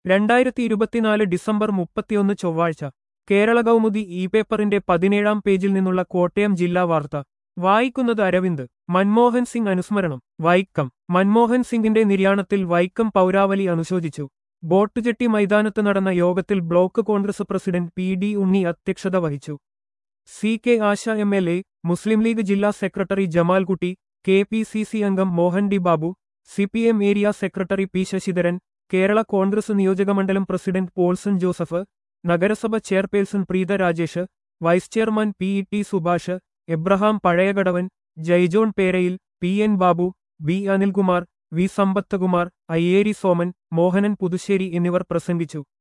2024 December 31 ചൊവ്വാഴ്ച Kerala Kaumudi E പേപ്പറിന്റെ 17-ാം പേജിൽ നിന്നുള്ള കോട്ടയം ജില്ലാ വാർത്ത വായിക്കുന്നത് അരവിന്ദ്. മൻമോഹൻ സിംഗ് അനുസ്മരണം വൈക്കം. മൻമോഹൻ സിംഗിന്റെ നിര്യാണത്തിൽ വൈക്കം പൗരാവലി അനുശോചിച്ചു. ബോട്ടുജെട്ടി മൈതാനത്ത് നടന്ന യോഗത്തിൽ block Congress president P D. Unni അധ്യക്ഷത വഹിച്ചു. C K. Asha MLA, Muslim League ജില്ലാ സെക്രട്ടറി ജമാൽകുട്ടി, കെ.പി.സി.സി അംഗം Mohan D Babu, CPM area secretary P. Sasidharan, Kerala Congress നിയോജകമണ്ഡലം പ്രസിഡന്റ് പോൾസൺ ജോസഫ്, നഗരസഭ chairperson Preetha Rajesh, vice chairman P T. Subhash, Abraham Pazhayakadavan, Jaijohn Perayil, P N. Babu, B. Anilkumar, V. Sampathakumar, Ayyeri Soman, Mohanan Puthussery എന്നിവർ പ്രസംഗിച്ചു.